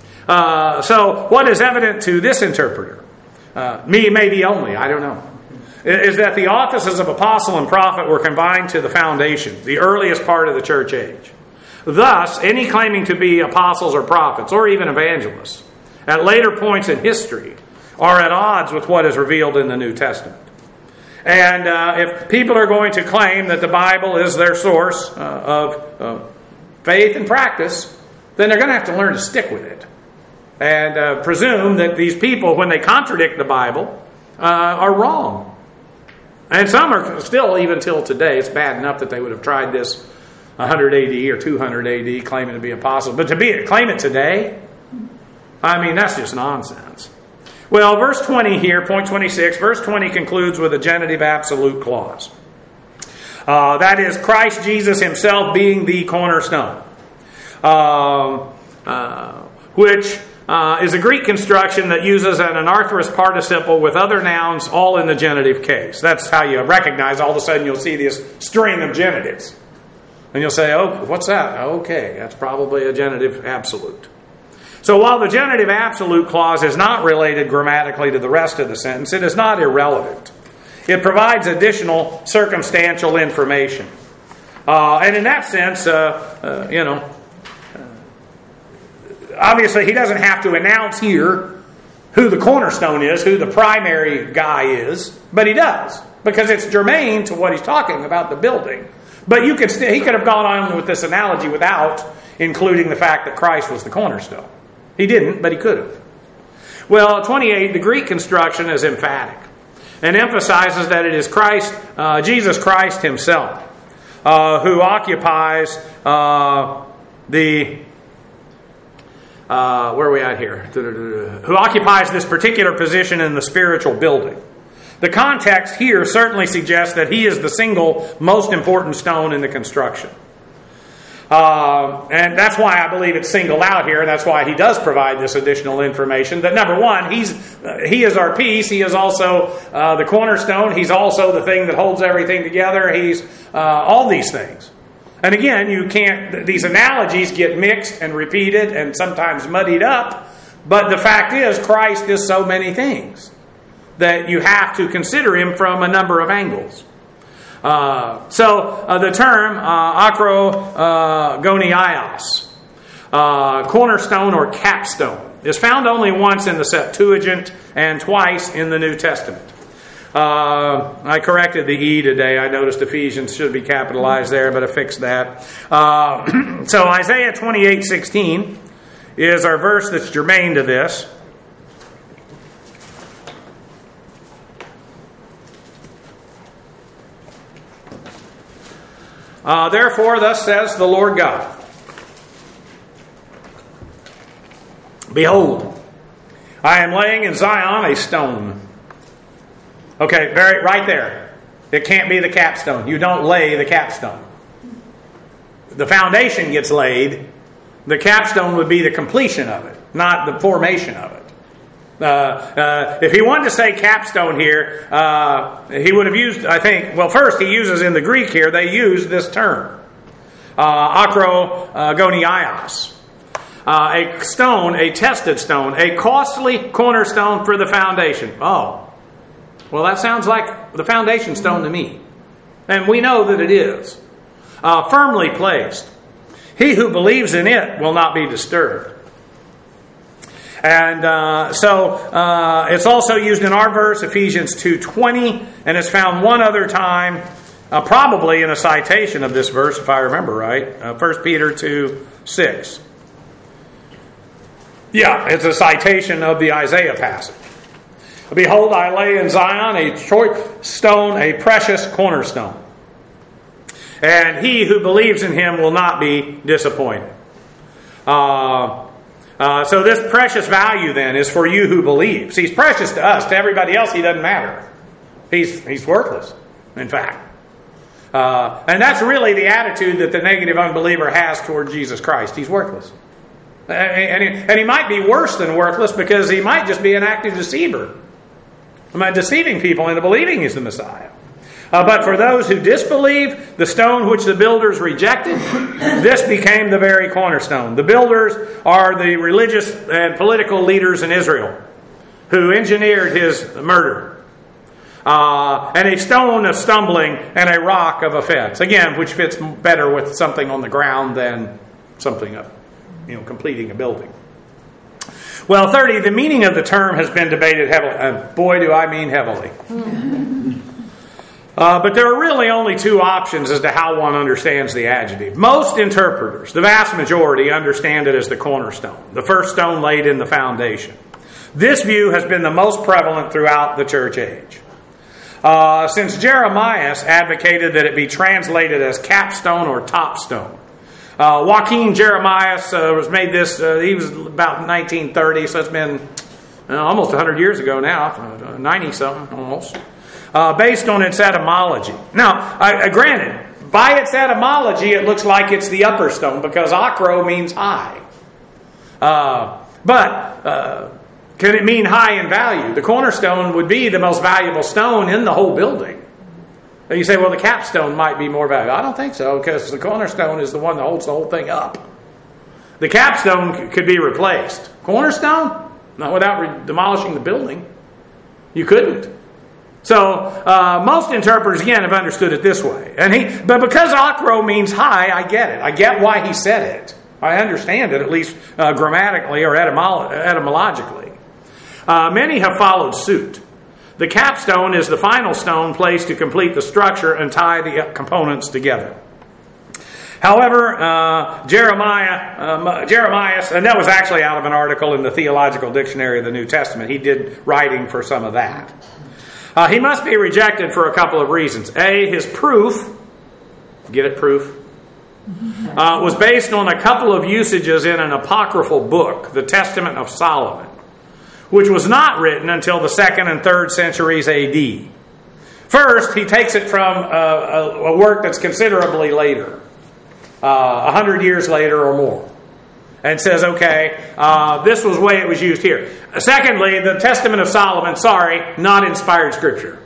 Speaker 1: So what is evident to this interpreter, me maybe only, I don't know, is that the offices of apostle and prophet were combined to the foundation, the earliest part of the church age. Thus, any claiming to be apostles or prophets, or even evangelists, at later points in history, are at odds with what is revealed in the New Testament. And if people are going to claim that the Bible is their source of faith and practice, then they're going to have to learn to stick with it. And presume that these people, when they contradict the Bible, are wrong. And some are still, even till today, it's bad enough that they would have tried this 100 AD or 200 AD claiming to be apostles. But to claim it today, I mean, that's just nonsense. Well, verse 20 here, point 26, verse 20 concludes with a genitive absolute clause. That is Christ Jesus himself being the cornerstone. Which is a Greek construction that uses an anarthrous participle with other nouns all in the genitive case. That's how you recognize all of a sudden you'll see this string of genitives. And you'll say, oh, what's that? Okay, that's probably a genitive absolute. So while the genitive absolute clause is not related grammatically to the rest of the sentence, it is not irrelevant. It provides additional circumstantial information. And in that sense, obviously he doesn't have to announce here who the cornerstone is, who the primary guy is, but he does, because it's germane to what he's talking about, the building. But he could have gone on with this analogy without including the fact that Christ was the cornerstone. He didn't, but he could have. Well, 28, the Greek construction is emphatic and emphasizes that it is Christ, Jesus Christ himself, who occupies where are we at here? Who occupies this particular position in the spiritual building. The context here certainly suggests that he is the single most important stone in the construction. And that's why I believe it's singled out here, and that's why he does provide this additional information. That number one, he is our peace. He is also the cornerstone. He's also the thing that holds everything together. He's all these things. And again, you can't. These analogies get mixed and repeated and sometimes muddied up. But the fact is, Christ is so many things that you have to consider him from a number of angles. So the term akrogoniaios, cornerstone or capstone, is found only once in the Septuagint and twice in the New Testament. I corrected the E today. I noticed Ephesians should be capitalized there, but I fixed that. So Isaiah 28:16 is our verse that's germane to this. Therefore, thus says the Lord God, behold, I am laying in Zion a stone. Okay, right there. It can't be the capstone. You don't lay the capstone. The foundation gets laid. The capstone would be the completion of it, not the formation of it. If he wanted to say capstone here, he would have used, I think, well, first he uses in the Greek here, they use this term, akrogoniaios. A stone, a tested stone, a costly cornerstone for the foundation. Oh, well, that sounds like the foundation stone to me. And we know that it is. Firmly placed. He who believes in it will not be disturbed. And so it's also used in our verse, Ephesians 2:20, and it's found one other time, probably in a citation of this verse, if I remember right, 1 Peter 2:6. Yeah, it's a citation of the Isaiah passage. Behold, I lay in Zion a choice stone, a precious cornerstone. And he who believes in him will not be disappointed. So this precious value then is for you who believes. He's precious to us. To everybody else, he doesn't matter. He's worthless, in fact. And that's really the attitude that the negative unbeliever has toward Jesus Christ. He's worthless. And he might be worse than worthless because he might just be an active deceiver. Deceiving people into believing he's the Messiah. But for those who disbelieve, the stone which the builders rejected, this became the very cornerstone. The builders are the religious and political leaders in Israel who engineered his murder. And a stone of stumbling and a rock of offense. Again, which fits better with something on the ground than something up, completing a building. Well, 30, the meaning of the term has been debated heavily. Boy, do I mean heavily. But there are really only two options as to how one understands the adjective. Most interpreters, the vast majority, understand it as the cornerstone, the first stone laid in the foundation. This view has been the most prevalent throughout the church age. Since Jeremiah advocated that it be translated as capstone or topstone. Joaquin Jeremiah was made this, he was about 1930, so it's been almost 100 years ago now, 90-something almost. Based on its etymology. Now, granted, by its etymology, it looks like it's the upper stone because akro means high. But can it mean high in value? The cornerstone would be the most valuable stone in the whole building. And you say, well, the capstone might be more valuable. I don't think so because the cornerstone is the one that holds the whole thing up. The capstone could be replaced. Cornerstone? Not without demolishing the building. You couldn't. So most interpreters, again, have understood it this way. But because akro means high, I get it. I get why he said it. I understand it, at least grammatically or etymologically. Many have followed suit. The capstone is the final stone placed to complete the structure and tie the components together. However, Jeremiah, and that was actually out of an article in the Theological Dictionary of the New Testament. He did writing for some of that. He must be rejected for a couple of reasons. A, his proof, get it, proof, was based on a couple of usages in an apocryphal book, the Testament of Solomon, which was not written until the 2nd and 3rd centuries A.D. First, he takes it from a work that's considerably later. 100 years later or more. And says, okay, this was the way it was used here. Secondly, the Testament of Solomon, not inspired Scripture.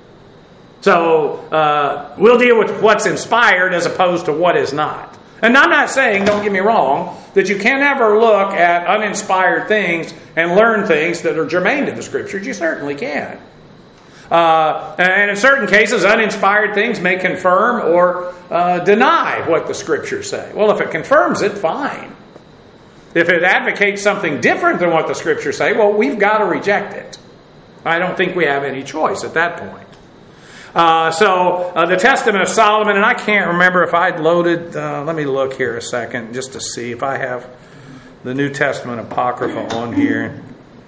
Speaker 1: So we'll deal with what's inspired as opposed to what is not. And I'm not saying, don't get me wrong, that you can never look at uninspired things and learn things that are germane to the Scriptures. You certainly can. And in certain cases, uninspired things may confirm or deny what the Scriptures say. Well, if it confirms it, fine. If it advocates something different than what the Scriptures say, well, we've got to reject it. I don't think we have any choice at that point. So the Testament of Solomon, and I can't remember if I'd loaded, let me look here a second just to see if I have the New Testament Apocrypha on here.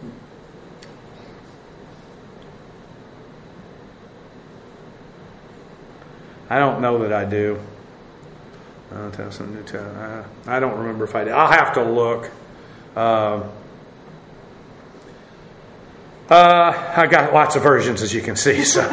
Speaker 1: I don't know that I do. Testament, New Testament. I don't remember if I did. I'll have to look. I got lots of versions, as you can see. So,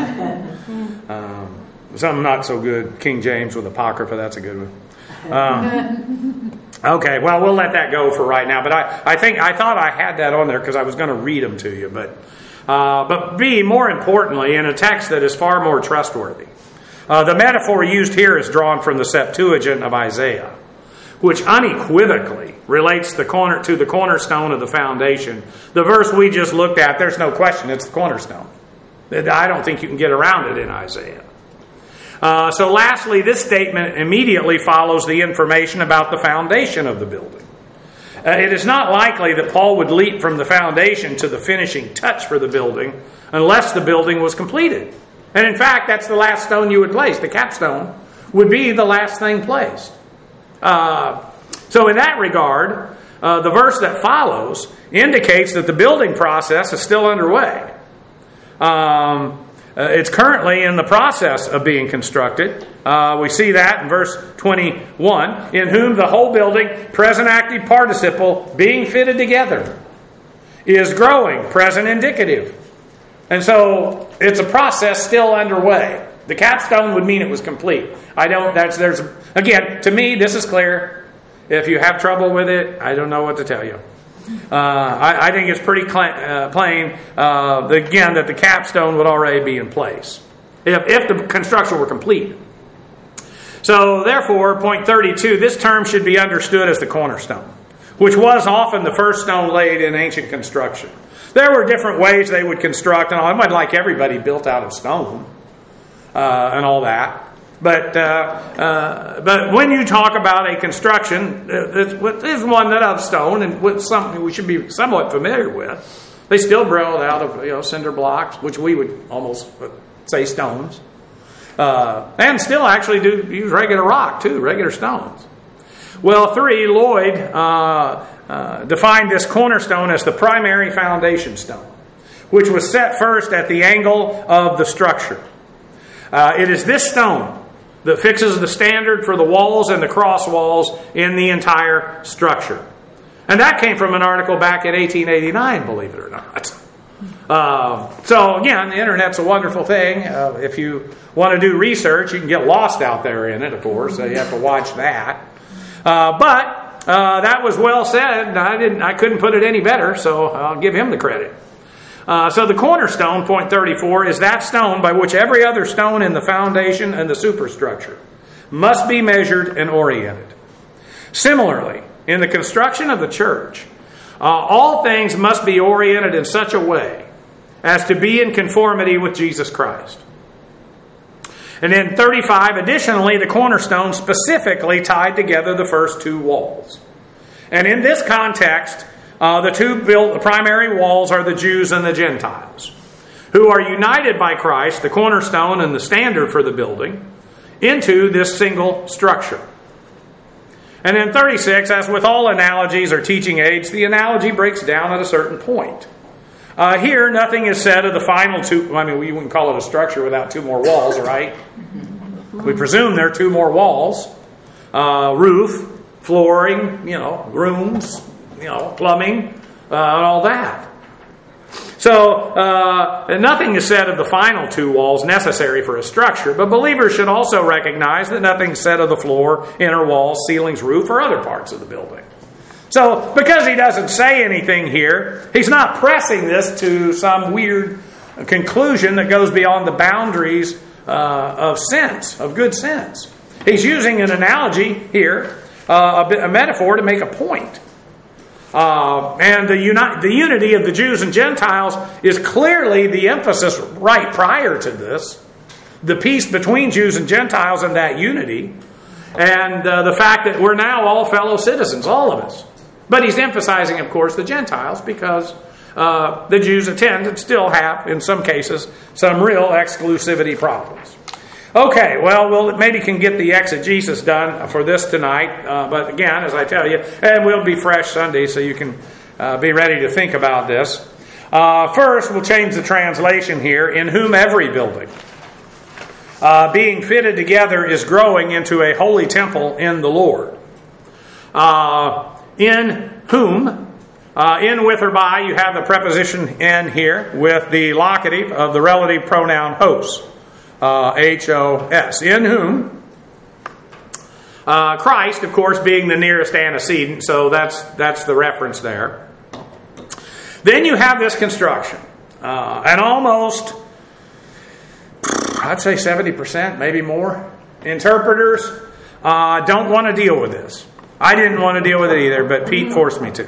Speaker 1: some not so good. King James with Apocrypha, that's a good one. Okay, well, we'll let that go for right now. But I thought I had that on there because I was going to read them to you. But B, more importantly, in a text that is far more trustworthy. The metaphor used here is drawn from the Septuagint of Isaiah, which unequivocally relates to the cornerstone of the foundation. The verse we just looked at, there's no question, it's the cornerstone. I don't think you can get around it in Isaiah. So lastly, this statement immediately follows the information about the foundation of the building. It is not likely that Paul would leap from the foundation to the finishing touch for the building unless the building was completed. And in fact, that's the last stone you would place. The capstone would be the last thing placed. So in that regard, the verse that follows indicates that the building process is still underway. It's currently in the process of being constructed. We see that in verse 21, in whom the whole building, present active participle, being fitted together, is growing, present indicative. And so it's a process still underway. The capstone would mean it was complete. Again, to me, this is clear. If you have trouble with it, I don't know what to tell you. I think it's pretty plain, again, that the capstone would already be in place if the construction were complete. So, therefore, point 32, this term should be understood as the cornerstone, which was often the first stone laid in ancient construction. There were different ways they would construct, and I might like everybody built out of stone and all that. But when you talk about a construction, it's one that of stone and with something we should be somewhat familiar with. They still build out of cinder blocks, which we would almost say stones, and still actually do use regular rock too, regular stones. Well, 3, Lloyd defined this cornerstone as the primary foundation stone, which was set first at the angle of the structure. It is this stone that fixes the standard for the walls and the cross walls in the entire structure. And that came from an article back in 1889, believe it or not. So again, the internet's a wonderful thing. If you want to do research, you can get lost out there in it, of course, so you have to watch that. But that was well said. I couldn't put it any better, so I'll give him the credit. So the cornerstone, point 34, is that stone by which every other stone in the foundation and the superstructure must be measured and oriented. Similarly, in the construction of the church, all things must be oriented in such a way as to be in conformity with Jesus Christ. And in 35, additionally, the cornerstone specifically tied together the first 2 walls. And in this context, the primary walls are the Jews and the Gentiles, who are united by Christ, the cornerstone and the standard for the building, into this single structure. And in 36, as with all analogies or teaching aids, the analogy breaks down at a certain point. Here, nothing is said of the final 2. We wouldn't call it a structure without 2 more walls, right? We presume there are 2 more walls. Roof, flooring, rooms, plumbing, and all that. So So, nothing is said of the final 2 walls necessary for a structure, but believers should also recognize that nothing is said of the floor, inner walls, ceilings, roof, or other parts of the building. So, because he doesn't say anything here, he's not pressing this to some weird conclusion that goes beyond the boundaries of sense, of good sense. He's using an analogy here, a metaphor to make a point. And the unity of the Jews and Gentiles is clearly the emphasis right prior to this. The peace between Jews and Gentiles and that unity. And the fact that we're now all fellow citizens, all of us. But he's emphasizing, of course, the Gentiles because the Jews tend to still have, in some cases, some real exclusivity problems. Okay, well, we'll maybe can get the exegesis done for this tonight. But again, as I tell you, and we'll be fresh Sunday, so you can be ready to think about this. First, we'll change the translation here. In whom every building, being fitted together, is growing into a holy temple in the Lord. In whom, in, with, or by, you have the preposition in here with the locative of the relative pronoun hos. H-O-S. In whom, Christ, of course, being the nearest antecedent, so that's the reference there. Then you have this construction. And almost, I'd say 70%, maybe more, interpreters don't want to deal with this. I didn't want to deal with it either, but Pete forced me to.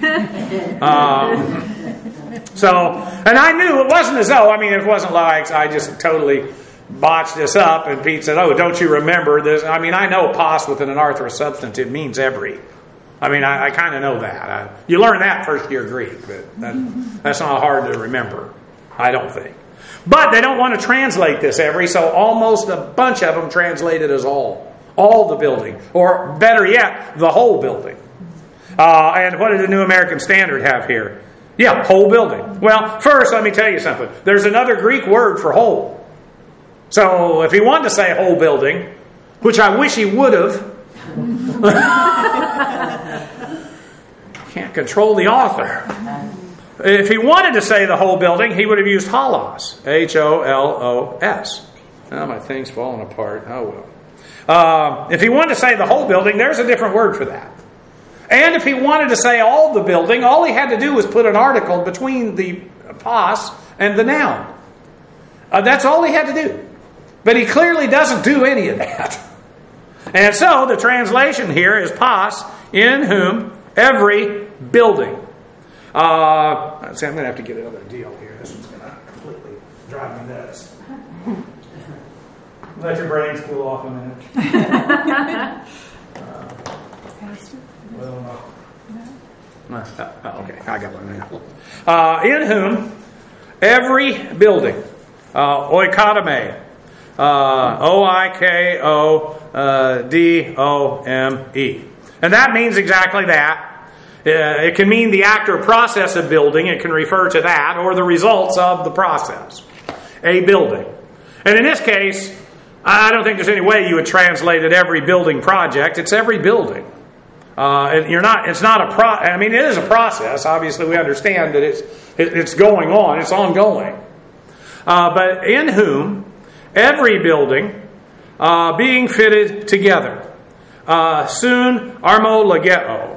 Speaker 1: And I knew it wasn't as though, it wasn't like I just totally botched this up and Pete said, oh, don't you remember this? I know pos with an anarthrous substantive means every. I kind of know that. You learn that first year Greek, but that's not hard to remember, I don't think. But they don't want to translate this every, so almost a bunch of them translate it as all the building, or better yet, the whole building. And what did the New American Standard have here? Yeah, whole building. Well, first, let me tell you something. There's another Greek word for whole. So, if he wanted to say whole building, which I wish he would have, can't control the author. If he wanted to say the whole building, he would have used holos. H-O-L-O-S. Now my thing's falling apart. Oh well. If he wanted to say the whole building, there's a different word for that. And if he wanted to say all the building, all he had to do was put an article between the pos and the noun. That's all he had to do. But he clearly doesn't do any of that. And so the translation here is pos, in whom every building. I'm going to have to get another deal here. This one's going to completely drive me nuts. Let your brains cool off a minute. Okay, I got one now. In whom every building, oikodome, O-I-K-O-D-O-M-E. And that means exactly that. It can mean the act or process of building. It can refer to that, or the results of the process. A building. And in this case, I don't think there's any way you would translate it every building project. It's every building. It's not a it is a process. Obviously, we understand that it's going on. It's ongoing. But in whom every building being fitted together. Sun armologeo.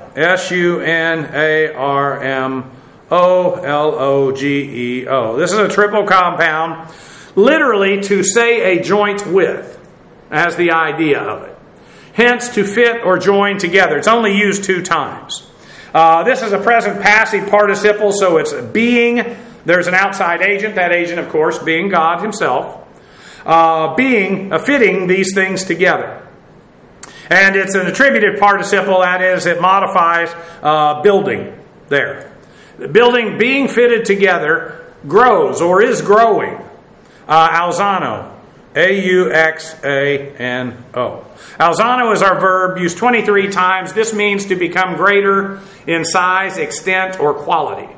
Speaker 1: S-U-N-A-R-M-O-L-O-G-E-O. This is a triple compound, literally to say a joint with, as the idea of it. Hence, to fit or join together. It's only used 2 times. This is a present passive participle, so it's being. There's an outside agent. That agent, of course, being God himself. Fitting these things together. And it's an attributive participle, that is, it modifies building there. The building being fitted together grows or is growing. Alzano. A-U-X-A-N-O. Alzano is our verb, used 23 times. This means to become greater in size, extent, or quality.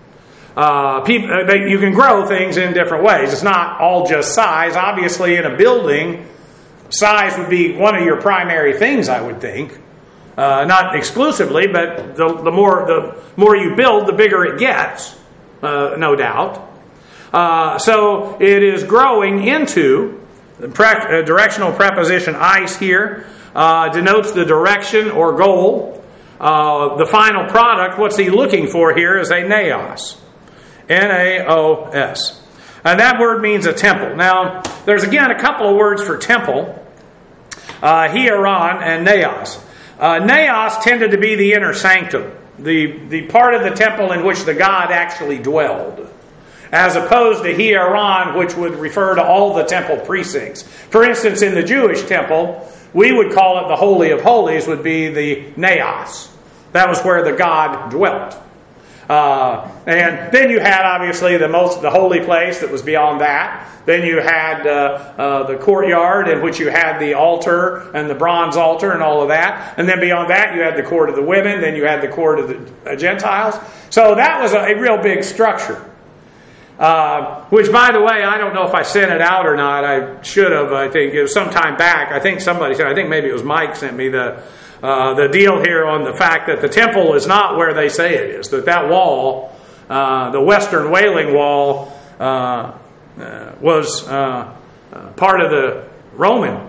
Speaker 1: You can grow things in different ways. It's not all just size. Obviously, in a building, size would be one of your primary things, I would think. Not exclusively, but the more you build, the bigger it gets. no doubt. So it is growing into, the directional preposition eis here denotes the direction or goal. The final product, what's he looking for here, is a naos. N-A-O-S. And that word means a temple. Now, there's again a couple of words for temple. Hieron and naos. Naos tended to be the inner sanctum, the part of the temple in which the God actually dwelled, as opposed to hieron, which would refer to all the temple precincts. For instance, in the Jewish temple, we would call it the Holy of Holies, would be the naos. That was where the God dwelt. And then you had obviously the holy place that was beyond that. Then you had the courtyard in which you had the altar and the bronze altar and all of that. And then beyond that you had the court of the women. Then you had the court of the Gentiles. So that was a real big structure. Which, by the way, I don't know if I sent it out or not. I should have. I think it was some time back. I think somebody said. I think maybe it was Mike sent me the deal here on the fact that the temple is not where they say it is. That wall, the Western Wailing Wall, was part of the Roman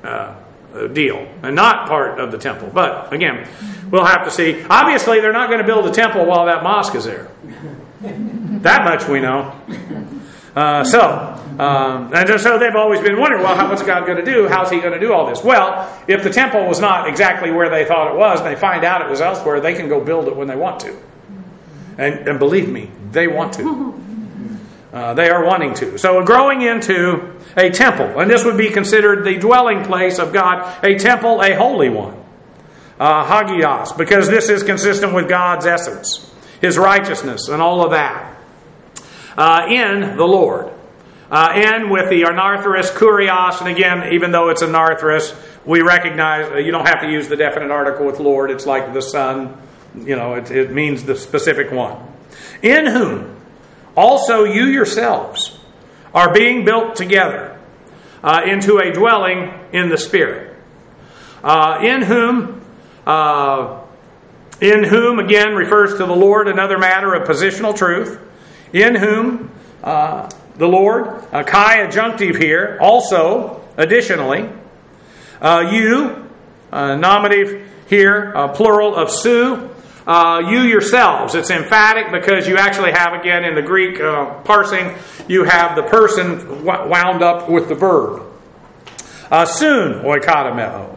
Speaker 1: deal and not part of the temple. But again, we'll have to see. Obviously, they're not going to build a temple while that mosque is there. That much we know. And so they've always been wondering, well, what's God going to do? How's he going to do all this? Well, if the temple was not exactly where they thought it was, and they find out it was elsewhere, they can go build it when they want to. And believe me, they want to. They are wanting to. So growing into a temple, and this would be considered the dwelling place of God, a temple, a holy one. Hagios, because this is consistent with God's essence, His righteousness, and all of that. In the Lord. And with the anarthrous kurios, and again, even though it's anarthrous, we recognize you don't have to use the definite article with Lord. It's like the Son. It means the specific one. In whom also you yourselves are being built together into a dwelling in the Spirit. In whom again refers to the Lord, another matter of positional truth. In whom the Lord, Kai adjunctive here, also, additionally, you, nominative here, plural of su, you yourselves. It's emphatic because you actually have, again, in the Greek parsing, you have the person wound up with the verb. Soon, oikodomeo.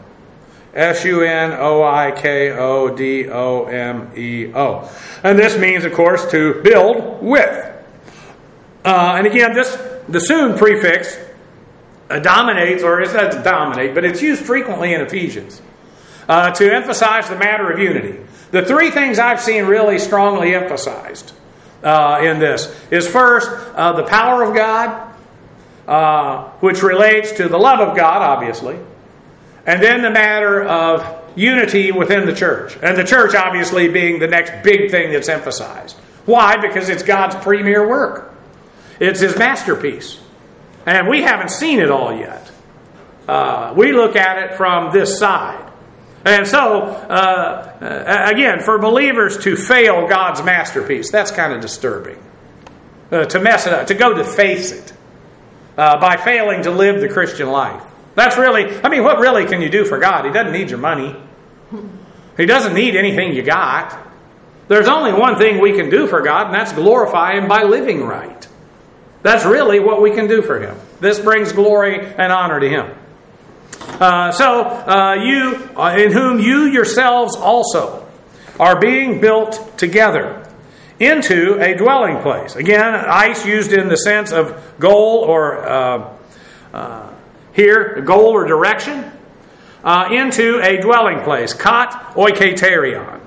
Speaker 1: S-U-N-O-I-K-O-D-O-M-E-O. And this means, of course, to build with. And again, the soon prefix dominates, or it doesn't dominate, but it's used frequently in Ephesians to emphasize the matter of unity. The three things I've seen really strongly emphasized in this is first, the power of God, which relates to the love of God, obviously. And then the matter of unity within the church. And the church obviously being the next big thing that's emphasized. Why? Because it's God's premier work. It's His masterpiece. And we haven't seen it all yet. We look at it from this side. And so, again, for believers to fail God's masterpiece, that's kind of disturbing. To mess it up, to go deface it by failing to live the Christian life. That's really, what really can you do for God? He doesn't need your money. He doesn't need anything you got. There's only one thing we can do for God, and that's glorify Him by living right. That's really what we can do for Him. This brings glory and honor to Him. You, in whom you yourselves also are being built together into a dwelling place. Again, eis used in the sense of goal or here, goal or direction, into a dwelling place. Kat oiketerion.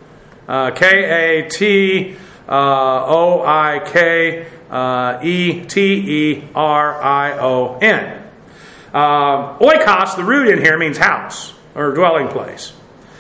Speaker 1: K-A-T-O-I-K-E-T-E-R-I-O-N. Oikos, the root in here, means house or dwelling place.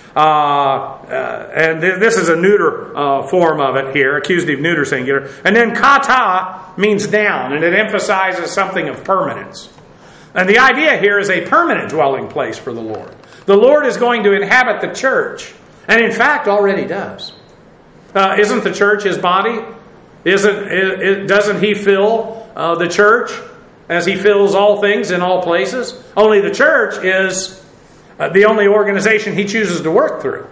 Speaker 1: And this is a neuter form of it here, accusative neuter singular. And then kata means down, and it emphasizes something of permanence. And the idea here is a permanent dwelling place for the Lord. The Lord is going to inhabit the church, and in fact already does. Isn't the church His body? Doesn't He fill the church as He fills all things in all places? Only the church is the only organization He chooses to work through.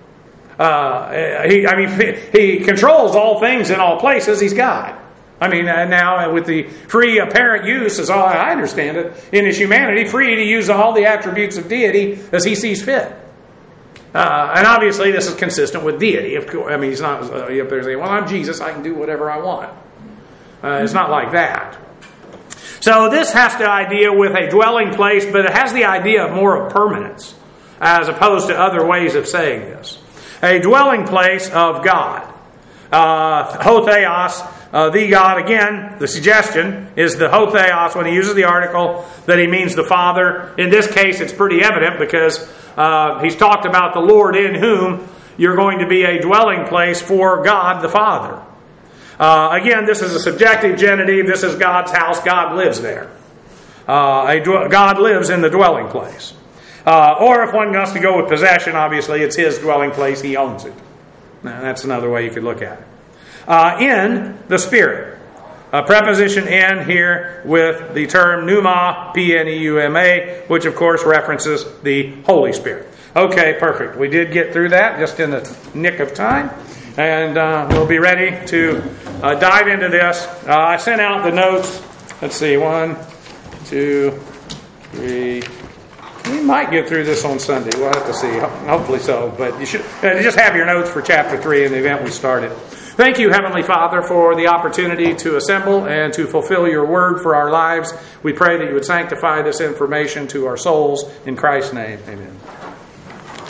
Speaker 1: He controls all things in all places. He's God. Now with the free apparent use, as I understand it, in His humanity, free to use all the attributes of deity as He sees fit. And obviously this is consistent with deity. Of course, He's not up there saying, well, I'm Jesus, I can do whatever I want. It's not like that. So this has the idea with a dwelling place, but it has the idea of more of permanence, as opposed to other ways of saying this. A dwelling place of God. Ho theos, the God, again, the suggestion is the ho theos when he uses the article that he means the Father. In this case, it's pretty evident because he's talked about the Lord in whom you're going to be a dwelling place for God the Father. Again, this is a subjective genitive. This is God's house. God lives there. God lives in the dwelling place. Or if one wants to go with possession, obviously it's His dwelling place. He owns it. Now, that's another way you could look at it. In the Spirit. A preposition in here with the term pneuma, P-N-E-U-M-A, which of course references the Holy Spirit. Okay, perfect. We did get through that just in the nick of time. And we'll be ready to dive into this. I sent out the notes. Let's see, 1, 2, 3. We might get through this on Sunday. We'll have to see. Hopefully so. But you should just have your notes for chapter 3 in the event we started. Thank you, Heavenly Father, for the opportunity to assemble and to fulfill your word for our lives. We pray that you would sanctify this information to our souls. In Christ's name, amen.